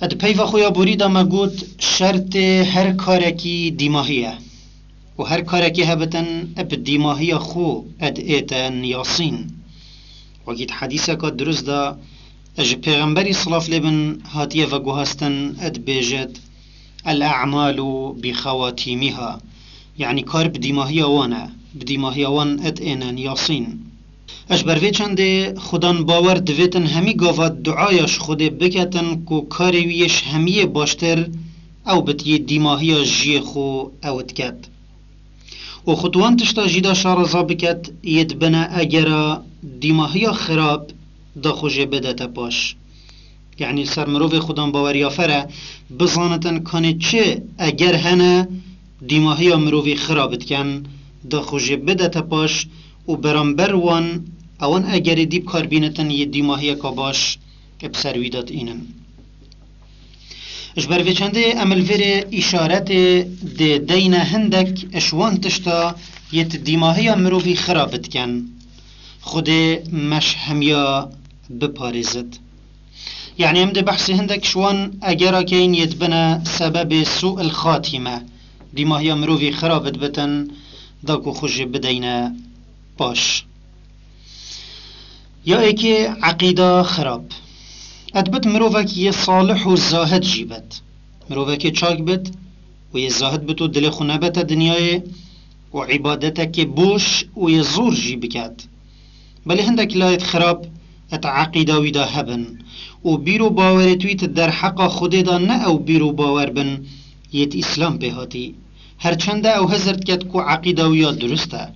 اد پیو خویا بوریدا مگوت شرط هر کارکی دیماهیه و هر کارکی هبتن اب دیماهی خو اد ایتن یاسین وقت حدیثه که درست دا اج پیغمبری صلاف لبن هاتیه و گوهستن اد بیجد الاعمال بخواتیمها يعني کار بدیماهی وانه بدیماهی وان اد اینن یاسین اش بروی چنده خودان باور دویتن همی گاوات دعایش خود بکتن کو کاری ویش همی باشتر او بتی دیماهی جی خو اوت کت و خطوان تشتا جیدا شارزا بکت ید بنا اگرا دیماهی خراب دا خوشه بدتا پاش يعني سر مروف خودان باور یافره بزانتن کانه چه اگر هنه دیماهی مروفی خرابت کن دا خوشه بدتا پاش و برانبر وان اوان اگر دیب کار بینتن یه دیماهی که باش بسرویدات اینن اش بروی چنده عمل وره اشارت ده دین هندک اشوان تشتا یه دیماهی مروفی خرابت کن خود مش همیا بپارزد يعني امده بحث هندك شوان اگر كين يتبنى سبب سوء الخاتمة ديما هي مروفي خرابت بتن داكو خوش بدينا باش يا ايكي عقيدة خراب ادبت مروفك يصالح وزاهد جيبت مروفك چاك بت ويزاهد بتو دل خنبت دنياي وعبادتك بوش ويزور جيبكات بل هندك لا يتخراب ات عقيدة ويدا هبن و بیرو باور تویت در حق خود دا نه او بیرو باور بن یت اسلام بهاتی هرچنده او هزرد کت کو عقیده و یا درسته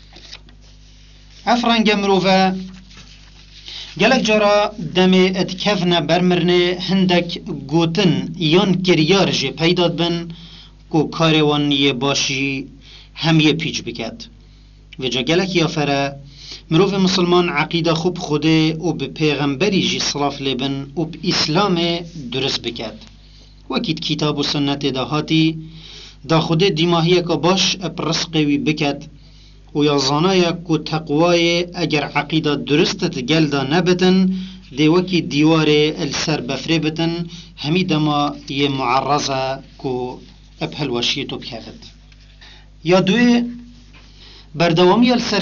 افرنگ مروفه گلک جارا دم اتکفن برمرنه هندک گوتن یان کریار جه پیداد بن کو کاروان یه باشی هم یه پیچ بکد و جا گلک یافره مروف مسلمان عقیده خوب خوده و به پیغمبری جی صلاف لبن و به اسلام درست بکد وکید کتاب و سنت دهاتی دا خوده دیماهی که باش اپرسقوی بکد و یا زانای که تقوای اگر عقیده درستت گلدا نبتن دی وکی دیوار السر بفره بتن همی دما یه معرضه که اپهل وشیتو بکفت یا دوی بردوامی السر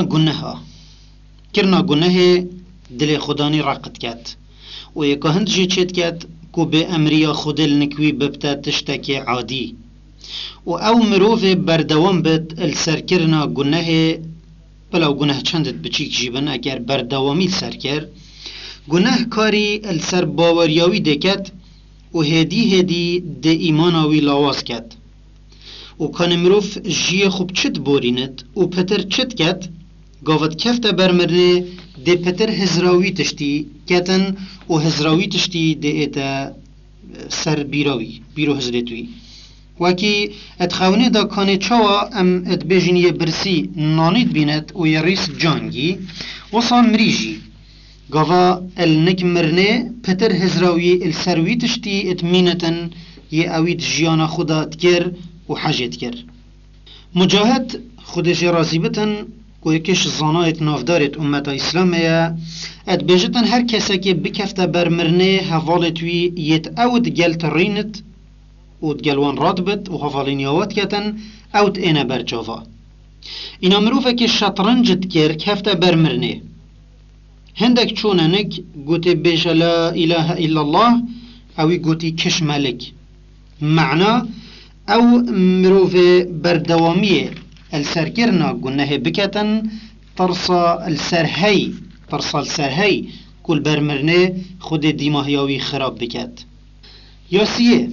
کرنا گناه دل خدانی راقت کت و یکا هند جی چید کت کو به امریا خودل نکوی ببتا تشتک عادی و او مروف بردوام بد السر کرنا گناه بلاو گناه چندت بچیک جیبن اگر بردوامی سر کر گناه کاری السر باوریاوی دکت و هدی ده ایماناوی لاواز کت و کان مروف جی خوب چت بورینت و پتر چت کت گاوت کفت برمرنه ده پتر هزراوی تشتی کتن و هزراوی تشتی ده ایتا سر بیرو هزرتوی وکی اتخونه دا کانه چاوا ام اتبیجنی برسی نانید بیند و یریس جانگی وصا مریجی گاوا النک مرنه پتر هزراوی السروی تشتی اتمینتن یه اوید جیانا خدا تکر و حاجت کر مجاهد خودش رازی بتن و یکیش زانایت نافدارت امت اسلامیه ات بیجتن هر کسی که بکفته برمرنه حوالتوی یت اود گلت رینت و گلوان رادبت و حوالینیاوات کتن اود اینه برجاوا اینا مروفه که شطرنجت کر کفته برمرنه هندک چوننک گوتی بیج لا اله الا الله اوی گوتی کش ملک معنا او مروفه بردوامیه السركرنا قلناه بكتن ترصى السرهي كل برمرنه خود ديماهياوي خراب بكت ياسيه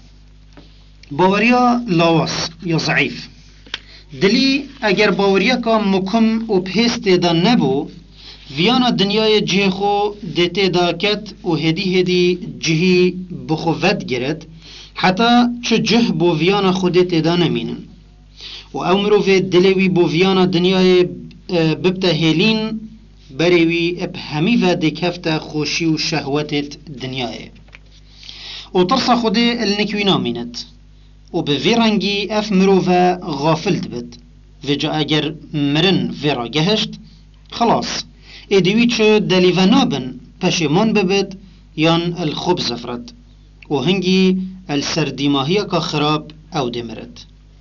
باوريا لاواس يا ضعيف دلي اگر باوريا كا مكم و بهست دا نبو ویانا دنیای جهخو دته دا کت و هدی جهی بخوت گرد حتی چه جه بو ویانا خودت دا نمینن و او مروف دلوی بو ویانا دنیای ببتا هیلین بروی اب همی و دکفت خوشی و شهوتت دنیای و ترسا خوده النکوی نامینت و به ویرنگی اف مروف غافلت بد و جا اگر مرن ویرا گهشت خلاص ایدوی چه دلیو نابن پشیمان ببد یان الخوب زفرد و هنگی السر دماهی که خراب او دمرد.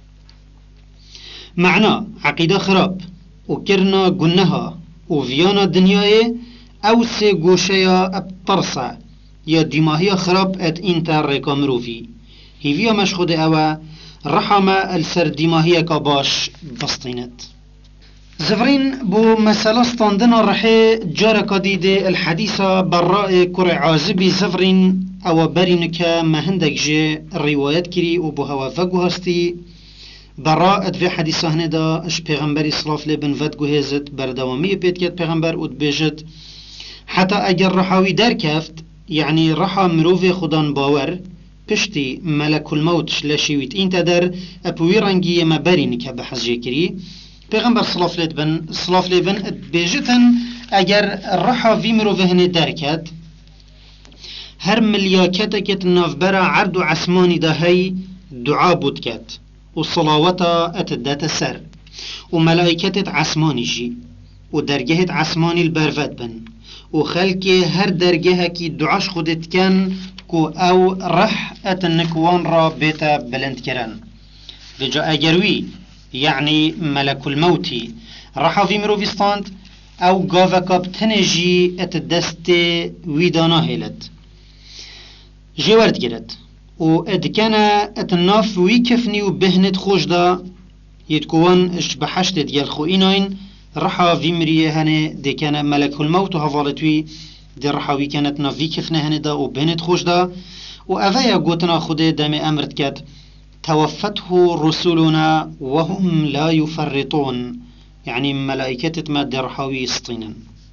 معنا عقیده خراب و کرنا گنها و ویانا دنیای او سه گوشه یا ابترسه یا دماهی خراب ات انتا ریکا مروفی هیویا مشخود او رحمه السر دماهی که باش بسطیند. زفرين بو مسألة ستاندنا رحي جاركا ديدي الحديثة براء كرع عازبي زفرين او برينك مهندك جي الروايات كري و بو هوا فقو هستي براء ادفي حديثة هندا اش پیغمبري صلاف لبن فدقو هزت بردوامي بيت كت پیغمبر ود بيجت حتى اگر رحاوي در كفت يعني رحا مروفي خدان باور پشتی ملك الموت شلشيويت انت در اپوي رنگي ما برينك بحث جي كري پیغمبر صلاف لبن بیجتن اگر رحا وی مروفه هنه درکت هر ملیاکت کت نافبرا عرض و عسمانی ده هی دعا بود کت و صلاوتا اتدات سر و ملائکتت عسمانی جی و درگهت عسمانی البرفت بن و خلق هر درگه کی دعاش خودت کن کو او رح اتنکوان را بیتا بلند کرن بجا اگروی يعني ملك الموت رحا في مروفستاند او غافكا بتنجي اتدست ويدانا هيلت جوارد جرت و ادكانا اتناف ويكفني وبهنت خوش دا يتكوان اش بحشت ديال خوينين رحا في مريه هنه دكانا ملك الموت وهفالتوي دي رحا وي كانت ناف ويكفنا هنه دا وبهنت خوش دا و اوايا قوتنا خوده دامي امرت كات توفته رسلنا وهم لا يفرطون يعني ملائكة ما درحاوي سطينا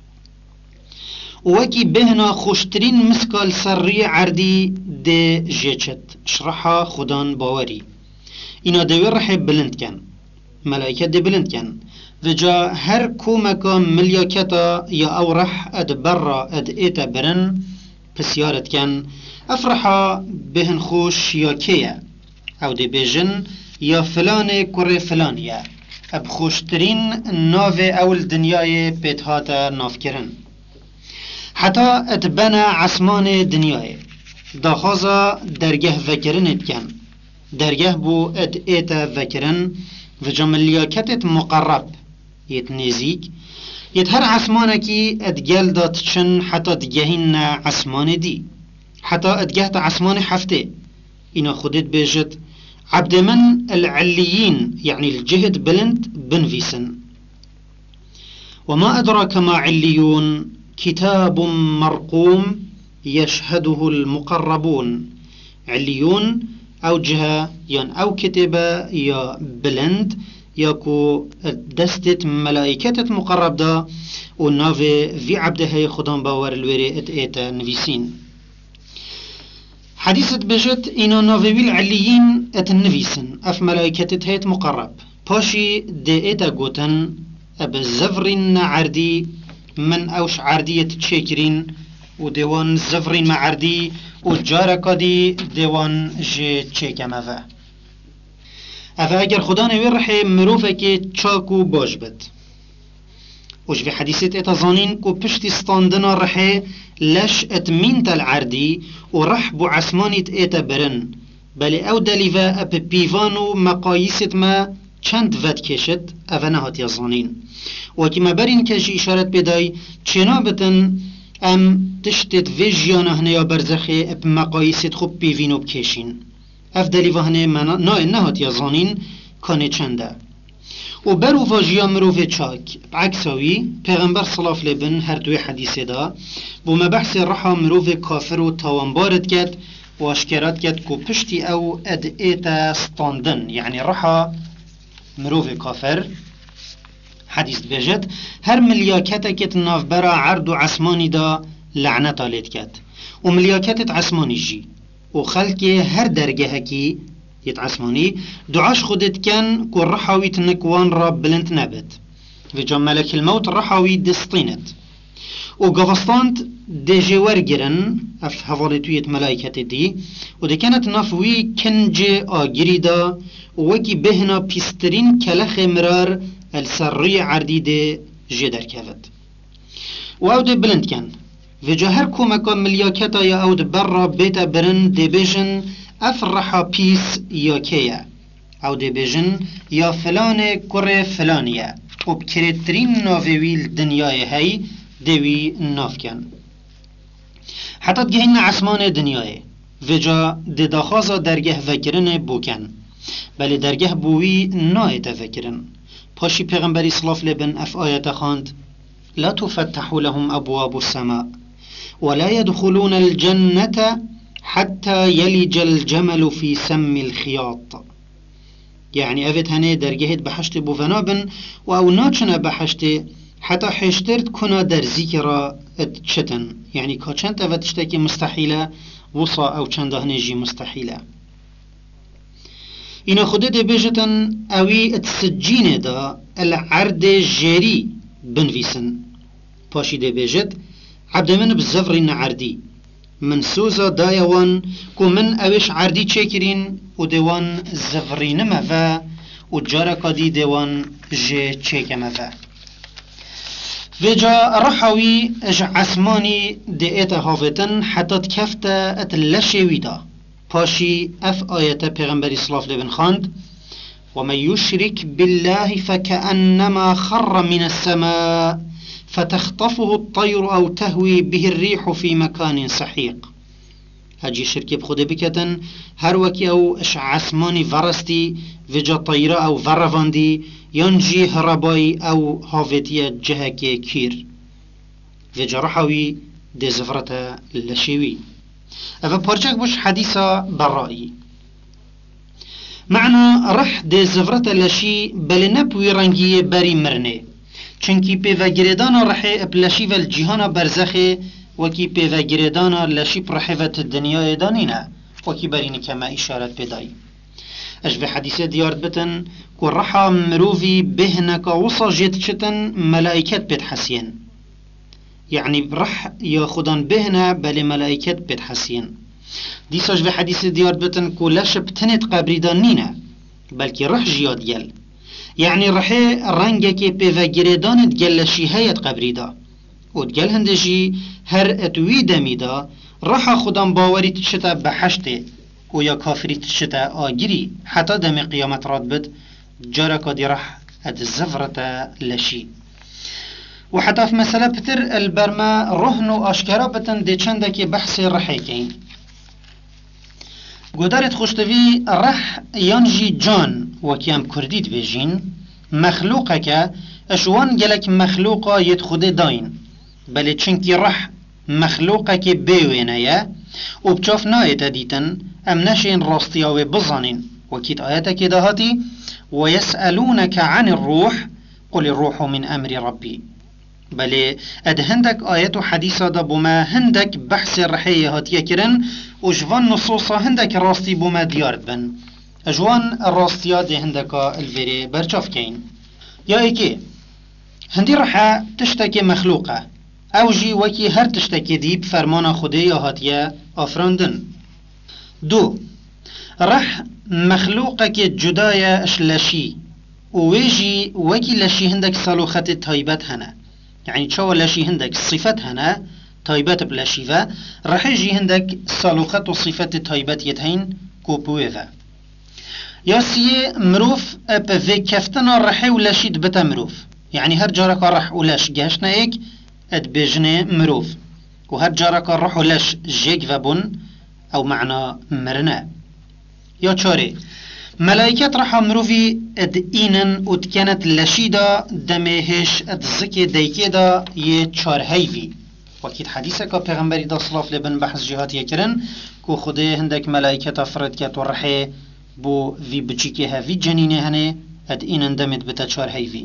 وكي بهنا خوشترين مسكال سرية عردي دي جيشت شرحا خدان باوري إنا دوير رحي بلند كان ملائكة دي بلند كان وجا هر كومكا ملياكتا يا او رح اد برا اد ايتا برن بسيارت كان افرحا بهن خوش يا كيا او دي بيجن يا فلان كوري فلانيا اب خوشترين ناوه اول دنياي بيتهاتا نافكرن حتى اتبنا عسمان دنياي داخازا درگه وكرن اتكن درگه بو ات ايتا وكرن وجملياكتت مقرب يتنزيك يتهر عسمانكي اتجال داتشن حتى دجهين عسمان دي حتى اتجهت عسمان حفته إنا خدت بيجت عبد من العليين يعني الجهد بلند بنفيسن وما أدراك ما عليون كتاب مرقوم يشهده المقربون عليون أو جهة يعني أو كتابة يا بلند ياكو دستت ملائكة مقرب دا ونافي في عبدها خدام باور الوري اتئتا نفيسين حديثة بجت إنو نوفيل عليين اتنفيسن اف ملائكة هيت مقرب باشي دي ايتا قوتن اب الزفرين عردي من اوش عردية تشيكرين وديوان زفرين مع عردي وجاركا دي ديوان جي تشيكا مفا افا اگر خدا نوير رحي مروفة كي تشاكو باش بد وش في حديثة اتظانين كو پشتي ستاندنا رحي لش اتمين العردي ورح بو عسمانيت ايتا برن بل او دليفا اب بيفانو مقايست ما چند ود کشد افنهات يظانين وكما برين كجي اشارت بداي چنابتن ام تشتت ويجيانا هنيا برزخي اب مقايست خوب بيفينو بكشين اف دليفا هنيا نا انهات يظانين كانه چنده و برو واجیا مروف چاک بعکساوی پیغمبر صلاف لبن هر دوی حدیثه دا بو مبحث رحا مروف کافر و تاوانبارد کد و اشکرات کد کو پشتی او اد ایتا ستاندن یعنی رحا مروف کافر حدیث بجد هر ملیاکتا کت نافبرا عرض و عسمانی دا لعنتا لید کد و ملیاکتت عسمانی جی و خلق هر درگه کی يتعسماني دعاش خودت كان كو رحاوي تنكوان راب بلنت نبت في ملك الموت رحاوي دستينت و قفستانت دي جوار جرن اف هفالتوية ملايكة دي و دي كانت نافوي كنجي آگري دا وكي بهنا بيسترين كلخ مرار السرية عردي دي جدر كفت و او دي بلند كان و جا هر کمکا ملیاکتا یا او برا بیتا برن دی بیجن افرحا پیس یا کیا او دی بیجن یا فلان کره فلانیه و بکرترین ناویل دنیای هی دیوی نافکن حتی گهین عسمان دنیای و جا دی داخازا درگه وکرن بوکن بلی درگه بوی نایت وکرن پاشی پیغمبری صلاف لبن اف آیت خاند لا تفتح لهم ابواب السماء ولا يدخلون الجنة حتى يلج الجمل في سم الخياط يعني أفت هنه درجهت بحشت بوفنابن و ناچنه بحشت حتى حشترت كنا در ذكرى اتشتن يعني كاچنت أفت اشتاكي مستحيلة وصا أو چند هنجي مستحيلة إنا خده ده بجتن أوي اتسجين دا العرد جيري بنفيسن پاشي ده بجت عبد من بزفرين عردي من سوزا دايوان كو من اوش عردي چكرين و ديوان زفرين مفا و جاركا دي ديوان جي چك مفا وجا رحوي اج عسماني دي اتا هافتن حتى تكفتا اتلشي ويدا پاشي اف آيات پیغمبر صلاف لبن خاند ومن يشرك بالله فكأنما خر من السماء فتخطفه الطير أو تهوي به الريح في مكان سحيق هجي شركة بخده بكتن هر وكي أو اش عسماني فرستي وجا طيرة أو فرفاندي ينجي هرباي أو هافتية جهك كير وجا رحوي دي زفرة لشيوي أفا بارجاك بش حديثة برائي معنى رح دي زفرة لشي بل نبوي رنگي بري مرنه چنکی پیوگریدانا رحی اپلشی و الجیهانا برزخی وکی پیوگریدانا لشی پرحیوت الدنیا دانینه وکی برینی کما اشارت پیدایی اش به حدیثه دیارد بتن که رحا مروفی بهنکا وصا جید چتن ملائکت بید حسین يعني رح يا خدان بهنا بل ملائكت بتحسين دي ساج في حديث ديار بتن كلش بتنت قبريدان نينا بلكي رح جياد يل يعني رحي رنگك بفجردان تجلشي هيت قبريدا وتجل هندجي هر اتوي دميدا رح خدان باوري تشتا بحشته ويا كافري تشتا آجري حتى دم قيامت راد بد جارك دي رح اتزفرة لشي وحتى في مسألة بتر البرما رهن واشكرا بتن دي چندك بحث رحيكين قدرت خوشتوی رح ينجي جان وكيام كرديد بيجين مخلوقك اشوان جلك مخلوقا يتخده داين بل چنكي رح مخلوقك بيوينايا وبچاف نايتا ديتن ام نشين راستياوي بزانين وكيت آياتك دهاتي ويسألونك عن الروح قل الروح من أمر ربي بل هندك آيات حديثة دا بما هندك بحث الرحية هاتية كرن وجوان نصوصا هندك راستي بما ديارد بن اجوان الراستيات دي هندك الفيري برشاف كين يا ايكي هندي رحا تشتكي مخلوقة او جي وكي هر تشتكي دي بفرمان خدي هاتية افراندن دو رح مخلوقك جدايا اشلاشي ويجي وكي لشي هندك صالوخات تايبات هنا يعني شو لشي هندك صفات هنا تايبات بلاشيفا رح يجي هندك صالوخات وصفات تايبات يتهين كوبويفا ياسي مروف ابفي كفتنا رح ولاشي دبتا مروف يعني هر جارك رح ولاش جاشنا ايك ادبجني مروف وهر جارك رح ولاش جيك فابون او معنى مرنا يا چاري ملائكة رح مروفي اد اينن اتكنت لشيدا دمهش اد زكي ديكيدا يه چار هيفي وكيد حديثة كا پیغمبری دا صلاف لبن بحث جهات يكرن كو خوده هندك ملائكة فرد كت ورحي بو في بچيكي هفي جنينه هنه اد اينن دمت بتا چار هيفي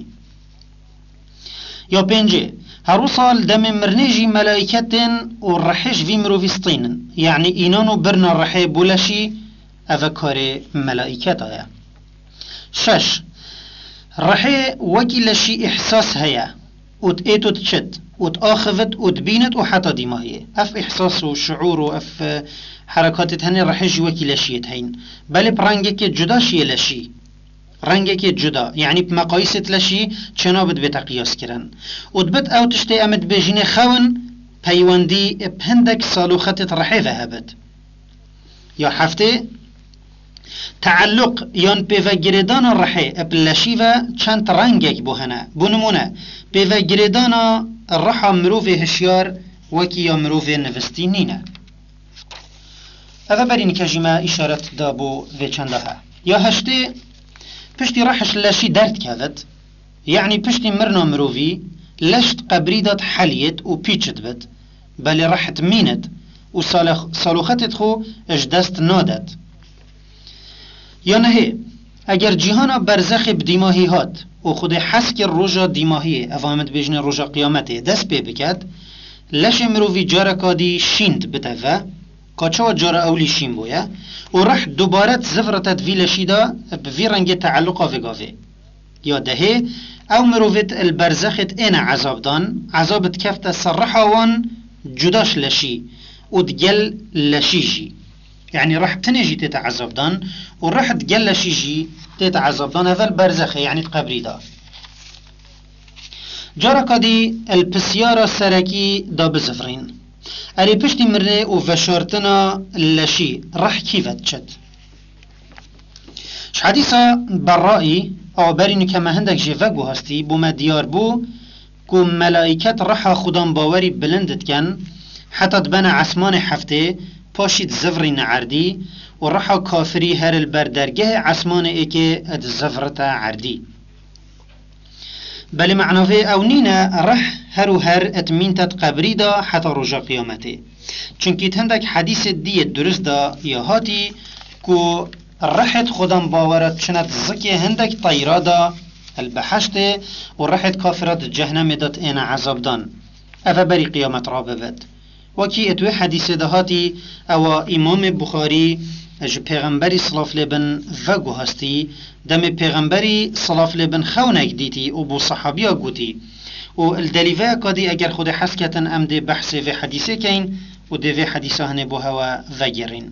يا بينجي هرو صال دم مرنجي ملائكتن ورحيش في مروفي سطينن يعني اينانو برنا رحي بولشي أفكاري ملائكة شش رحي وكل شيء إحساس هيا وتأتو تشد وتآخذت وتبينت وحتى ديما هي أف إحساس وشعور وأف حركات هني رحيش وكل شيء هين بل برنجك جدا شيء لشي رنجك جدا يعني بمقايسة لشي چنابت بتقياس كرن وتبت أو تشتي أمد بجيني خون پیوندی بهندک سالوخت رحیفه هبد. یا هفته تعلق یان پیوگریدان رحی ابلشی و چند رنگک بوهنه بونمونه پیوگریدان رحا مروف هشیار وکی یا مروف نوستی نینه. اوه برین کجیمه اشارت دابو و چنده ها. یا هشته پشتی رحش لشی درد کهد، یعنی پشتی مرنا مروفی لشت قبری داد حلیت و پیچت بد، بلی رحت میند و سالوختت خو اش دست نادد. یا نه اگر جهان برزخ بدیماهی هات و خود حسک روژا دیماهیه افهمت بجن روژا قیامته دست پی بکد لش مروفی جارا کادی شیند بتفه کاچا جارا اولی شین بویا و رح دوبارت زفرتت وی لشیدا بوی رنگ تعلقا وگاوه. یا دهه او مروفت البرزخت این عذاب دان عذابت کفت صرحوان جداش لشی و دگل لشیجی، يعني راح تنجي تتعذب دان وراح تقلش يجي تتعذب دان هذا البرزخ يعني تقبري دا. جارا كادي البسيارة السركي دا بزفرين اري پشتي مرنه و فشارتنا لشي راح كيفت شد. ش حديثة برائي او برينو كما هندك جيفاقو هستي بوما ديار بو كو ملائكت راح خودان باوري بلندت كان حتى تبنى عسمان حفته پاشید زفری نعردی و رحا کافری هر البردرگه عسمان ایکه اد زفرتا عردی. بلی معنوه او نینا رح هر و هر اتمینتت قبری دا حتی رجا قیامته. چونکی تندک حدیث دی درست دا یا هاتی کو رحت خودم باورت چند زکی هندک طیرا دا البحشت و رحت کافرات جهنم دات این عذاب دان. افا بری قیامت را ببد. وكي اتوي حديث دهاتي او امام بخاري اج پیغمبری صلاف لبن وگو هستی دم پیغمبری صلاف لبن خونک دیتی و بو صحابیا گوتی و الدلیوه کادی اگر خود حسکتن ام ده بحث و حدیثه کین و ده و حدیثه هنه بو هوا وگرین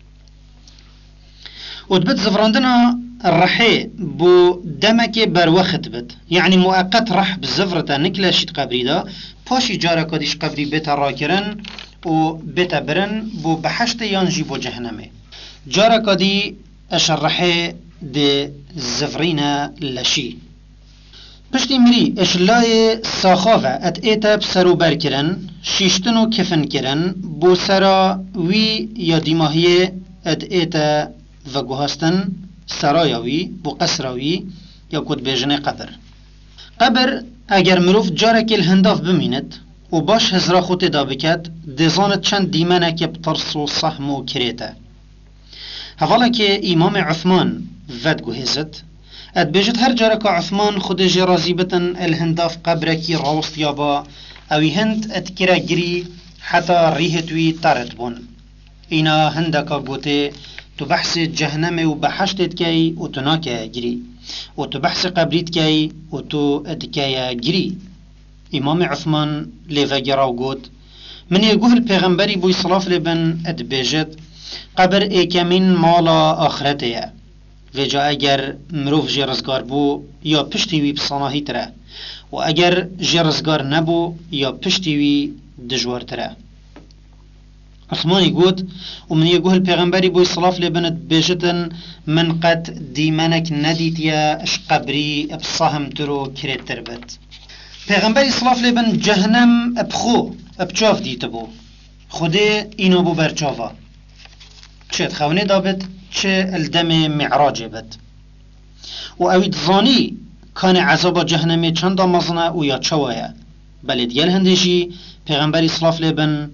و دبت زفراندنا رحي بو دمك بر وقت بد يعني مؤقت رح بزفرته نكلاشت قبري دا پاشي جارا كديش قبري بيتا راكرن و بيتا برن بو بحشت ينجي بو جهنمه جارا كدي اشرحي دي زفرينا لشي پشتی مری اشلای ساخاوه ات ایتا بسرو بر کرن شیشتن و کفن کرن بو سرا وی یا دیماهی ات ایتا و گوهستن سرایاوی بو قصراوی یا کد بیجنه قبر اگر مروف جارک الهنداف بمیند و باش هزرا خوت دا بکد دیزانت چند دیمنه که بطرس و صحم و کریته حوالا که امام عثمان ود گوهزت اد بجد هر جارك عثمان خود جرازي بتن الهنداف قبركي راوست يابا اوي هند اتكرا جري حتى ريهتوي تارت بون اينا هندكا قوتي تو بحث جهنم و بحشتت كي و تناكا جري و تو بحث قبريت كي و تو ادكايا جري امام عثمان ليفا جراو قوت من يقول البيغمبري بوي صلاف لبن اد بجد قبر ايكامين مالا آخرتيا و جا اگر مروف جرزگار بو یا پشتی وی بصناهی تره و اگر جرزگار نبو یا پشتی وی دجوار تره عثمانی گوت و من یگوه الپیغمبری بوی صلاف لبنت بیجتن من قد دیمنک ندیتیا اش قبری ابصاهم ترو کرید تربت پیغمبری صلاف لبن جهنم ابخو ابچاف دیت بو خوده اینو بو برچافا چه خونه دابد چه الدم معراج بد و اوید ظانی کان عذاب جهنم چند مزنه و یا چوایا بل دیگل هندشی پیغمبری صلاف لبن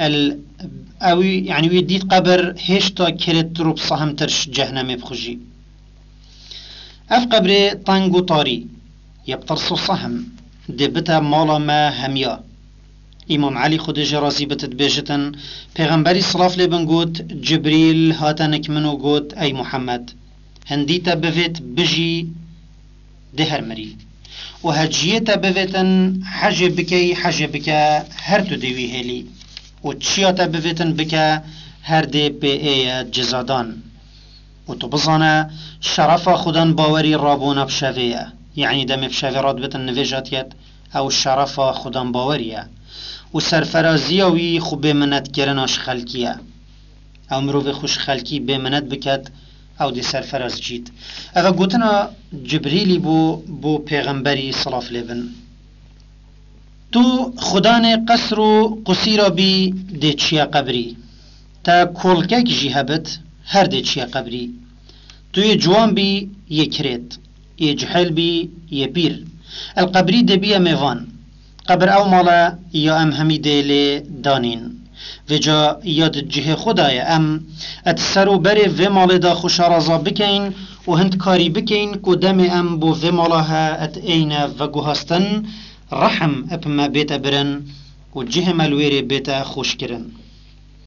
اوی یعنی وی دید قبر هشتا کرد رو بصهم ترش جهنم بخوشی اف قبر طنگ و طاری یبترسو صهم دبتا مالا ما همیا امام علی خود جرازی بتت بیجتن پیغمبری صلاف لبن گوت جبریل هاتنک منو گوت ای محمد هندیتا بویت بجی دهر مری و هجیتا بویتن حج بکا هر تو دیوی هلی و چیاتا بویتن بکا هر دی پی ای جزادان و تو بزانه شرفا خودن باوری رابونا بشویه یعنی دم بشوی راد بتن نویجاتیت او شرفا خودن باوریه و سرفرازی وی خو بمنت کرناش خلکیه او مروف خوش خلکی بمنت بکد او دی سرفراز جید او گوتنا جبریلی بو پیغمبری صلاف لیبن تو خدان قصر و قصیرا بی دی چیا قبری تا کولکک جی هبت هر دی چیا قبری تو یه جوان بی یه کرید یه جحل بی یه پیر القبری دی بی میوان قبر او مالا یا ام همی دیل دانین و جا یاد جه خدای ام ات سرو بره و مال دا خوش رازا بکین و هند کاری بکین که دم ام بو و مالاها ات این و گوهستن رحم اپما بیت برن و جه ملویر بیت خوش کرن